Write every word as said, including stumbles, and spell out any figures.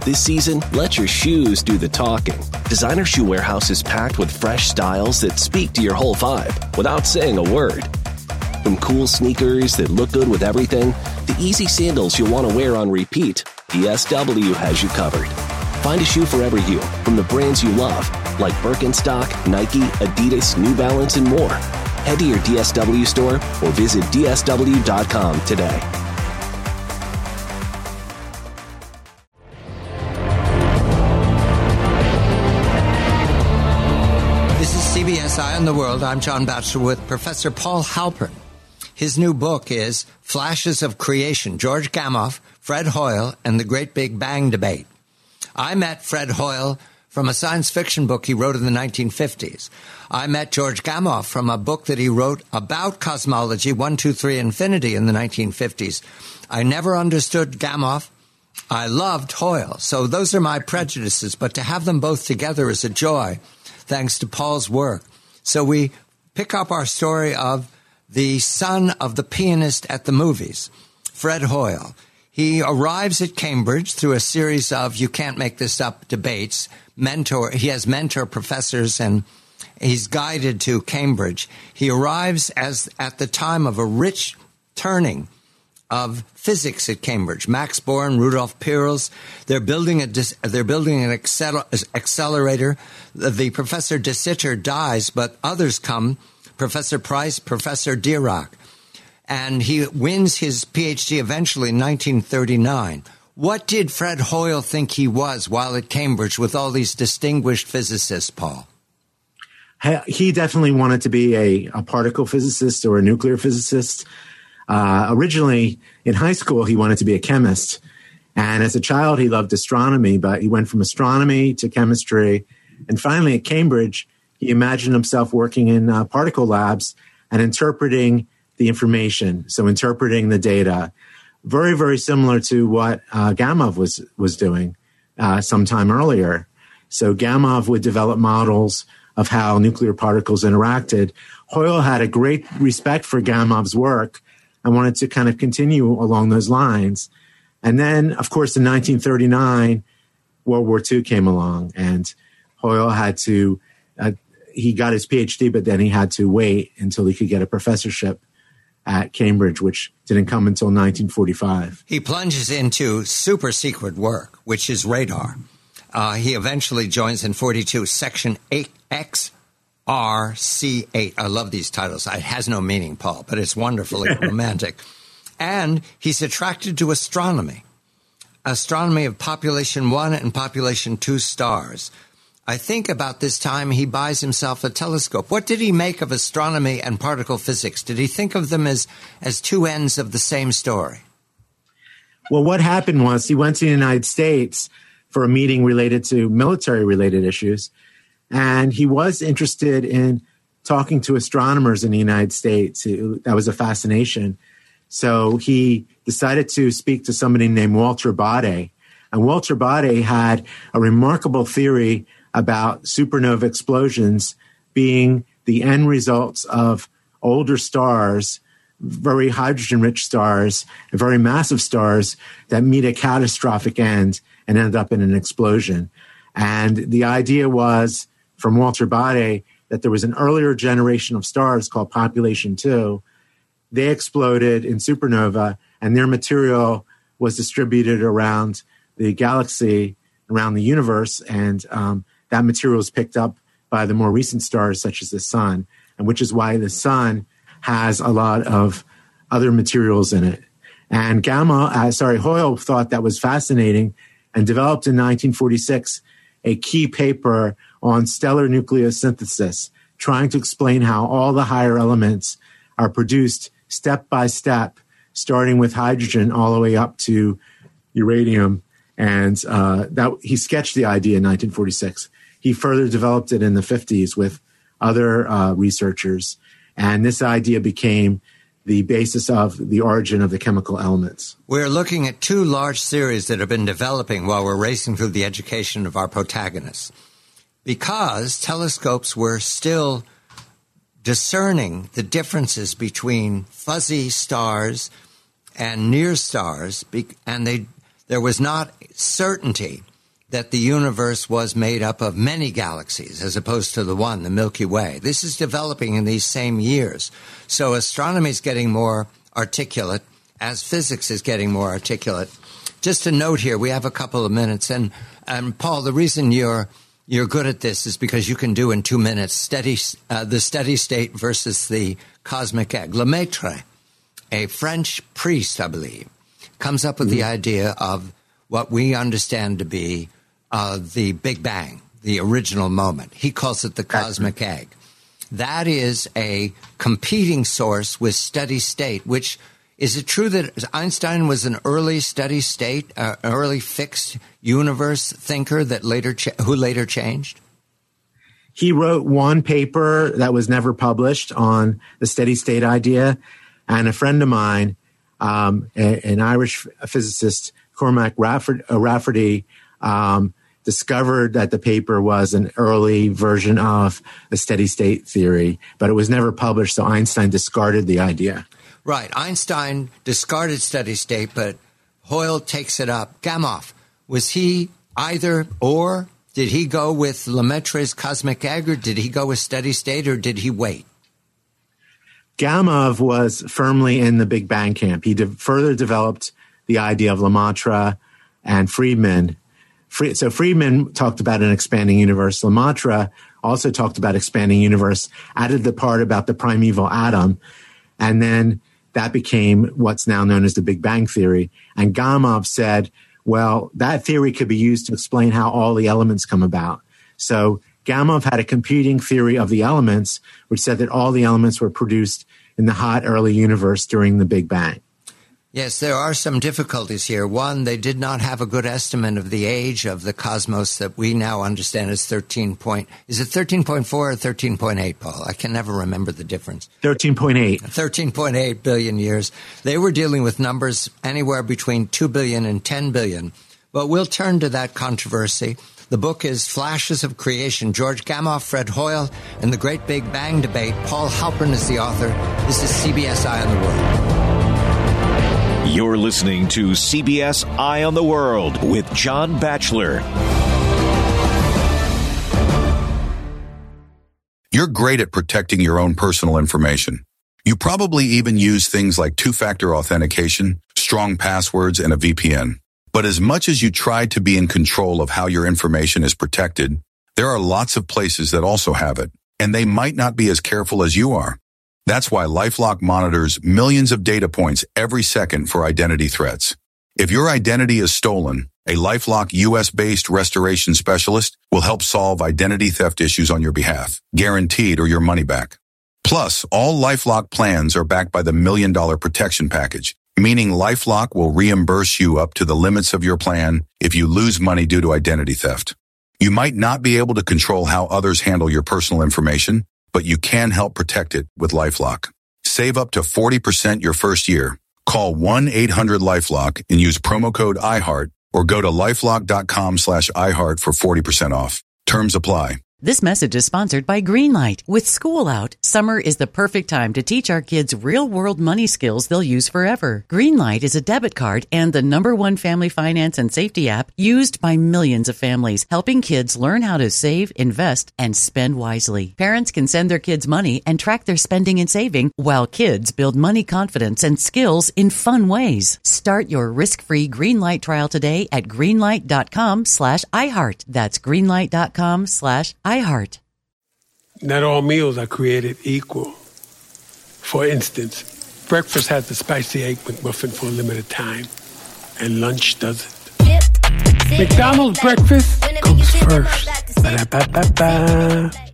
This season, let your shoes do the talking. Designer Shoe Warehouse is packed with fresh styles that speak to your whole vibe without saying a word. From cool sneakers that look good with everything, to easy sandals you'll want to wear on repeat, D S W has you covered. Find a shoe for every you from the brands you love, like Birkenstock, Nike, Adidas, New Balance, and more. Head to your D S W store or visit D S W dot com today. This is C B S Eye on the World. I'm John Batchelor with Professor Paul Halpern. His new book is Flashes of Creation, George Gamow, Fred Hoyle, and the Great Big Bang Debate. I met Fred Hoyle from a science fiction book he wrote in the nineteen fifties. I met George Gamow from a book that he wrote about cosmology, one, two, three, Infinity, in the nineteen fifties. I never understood Gamow. I loved Hoyle. So those are my prejudices, but to have them both together is a joy, thanks to Paul's work. So we pick up our story of the son of the pianist at the movies, Fred Hoyle. He arrives at Cambridge through a series of, you can't make this up, debates. Mentor, he has mentor professors, and he's guided to Cambridge. He arrives as at the time of a rich turning of physics at Cambridge. Max Born, Rudolf Peierls, they're building a they're building an accel- accelerator. The, the Professor de Sitter dies, but others come. Professor Price, Professor Dirac. And he wins his P H D eventually in nineteen thirty-nine. What did Fred Hoyle think he was while at Cambridge with all these distinguished physicists, Paul? He definitely wanted to be a, a particle physicist or a nuclear physicist. Uh, originally, in high school, he wanted to be a chemist. And as a child, he loved astronomy, but he went from astronomy to chemistry. And finally, at Cambridge, he imagined himself working in uh, particle labs and interpreting the information, so interpreting the data. Very, very similar to what uh, Gamow was was doing uh, sometime earlier. So Gamow would develop models of how nuclear particles interacted. Hoyle had a great respect for Gamow's work and wanted to kind of continue along those lines. And then, of course, in nineteen thirty-nine, World War Two came along, and Hoyle had to, uh, he got his P H D, but then he had to wait until he could get a professorship at Cambridge, which didn't come until nineteen forty-five. He plunges into super secret work, which is radar. Uh, he eventually joins in forty-two Section eight X R C eight. I love these titles. It has no meaning, Paul, but it's wonderfully romantic. And he's attracted to astronomy, astronomy of population one and population two stars. I think about this time he buys himself a telescope. What did he make of astronomy and particle physics? Did he think of them as, as two ends of the same story? Well, what happened was he went to the United States for a meeting related to military-related issues, and he was interested in talking to astronomers in the United States. That was a fascination. So he decided to speak to somebody named Walter Baade. And Walter Baade had a remarkable theory about supernova explosions being the end results of older stars, very hydrogen-rich stars, very massive stars that meet a catastrophic end and end up in an explosion. And the idea was, from Walter Baade, that there was an earlier generation of stars called Population two. They exploded in supernova, and their material was distributed around the galaxy, around the universe, and um, that material is picked up by the more recent stars, such as the sun, and which is why the sun has a lot of other materials in it. And Gamow, uh, sorry, Hoyle thought that was fascinating and developed in nineteen forty-six a key paper on stellar nucleosynthesis, trying to explain how all the higher elements are produced step by step, starting with hydrogen all the way up to uranium. And uh, that he sketched the idea in nineteen forty-six. He further developed it in the fifties with other uh, researchers. And this idea became the basis of the origin of the chemical elements. We're looking at two large series that have been developing while we're racing through the education of our protagonists. Because telescopes were still discerning the differences between fuzzy stars and near stars, and they, there was not certainty that the universe was made up of many galaxies as opposed to the one, the Milky Way. This is developing in these same years. So astronomy is getting more articulate as physics is getting more articulate. Just a note here, we have a couple of minutes. And, and Paul, the reason you're you're good at this is because you can do in two minutes steady, uh, the steady state versus the cosmic egg. Lemaitre, a French priest, I believe, comes up with mm-hmm. the idea of what we understand to be uh, the Big Bang, the original moment. He calls it the cosmic Excellent. egg. That is a competing source with steady state, which is it true that Einstein was an early steady state, uh, early fixed universe thinker that later cha- who later changed? He wrote one paper that was never published on the steady state idea, and a friend of mine, um, a, an Irish physicist, Cormac Rafferty, uh, Rafferty um, discovered that the paper was an early version of the steady state theory, but it was never published, so Einstein discarded the idea. Right. Einstein discarded steady state, but Hoyle takes it up. Gamow, was he either or? Did he go with Lemaitre's cosmic egg, or did he go with steady state, or did he wait? Gamow was firmly in the Big Bang camp. He de- further developed the idea of Lemaitre and Friedman. Fre- so Friedman talked about an expanding universe. Lemaitre also talked about expanding universe, added the part about the primeval atom, and then that became what's now known as the Big Bang theory. And Gamow said, well, that theory could be used to explain how all the elements come about. So Gamow had a competing theory of the elements, which said that all the elements were produced in the hot early universe during the Big Bang. Yes, there are some difficulties here. One, they did not have a good estimate of the age of the cosmos that we now understand as thirteen point. Is it thirteen point four or thirteen point eight, Paul? I can never remember the difference. thirteen point eight. thirteen point eight billion years. They were dealing with numbers anywhere between two billion and ten billion. But we'll turn to that controversy. The book is Flashes of Creation. George Gamow, Fred Hoyle, and the Great Big Bang Debate. Paul Halpern is the author. This is C B S Eye on the World. You're listening to C B S Eye on the World with John Batchelor. You're great at protecting your own personal information. You probably even use things like two-factor authentication, strong passwords, and a V P N. But as much as you try to be in control of how your information is protected, there are lots of places that also have it, and they might not be as careful as you are. That's why LifeLock monitors millions of data points every second for identity threats. If your identity is stolen, a LifeLock U S-based restoration specialist will help solve identity theft issues on your behalf, guaranteed or your money back. Plus, all LifeLock plans are backed by the Million Dollar Protection Package, meaning LifeLock will reimburse you up to the limits of your plan if you lose money due to identity theft. You might not be able to control how others handle your personal information, but you can help protect it with LifeLock. Save up to forty percent your first year. Call one eight hundred LifeLock and use promo code iHeart or go to lifelock.com slash iHeart for forty percent off. Terms apply. This message is sponsored by Greenlight. With school out, summer is the perfect time to teach our kids real-world money skills they'll use forever. Greenlight is a debit card and the number one family finance and safety app used by millions of families, helping kids learn how to save, invest, and spend wisely. Parents can send their kids money and track their spending and saving, while kids build money confidence and skills in fun ways. Start your risk-free Greenlight trial today at greenlight.com slash iHeart. That's greenlight.com slash iHeart. Not all meals are created equal. For instance, breakfast has the spicy egg McMuffin for a limited time, and lunch doesn't. McDonald's breakfast comes first. Ba-da-ba-ba-ba.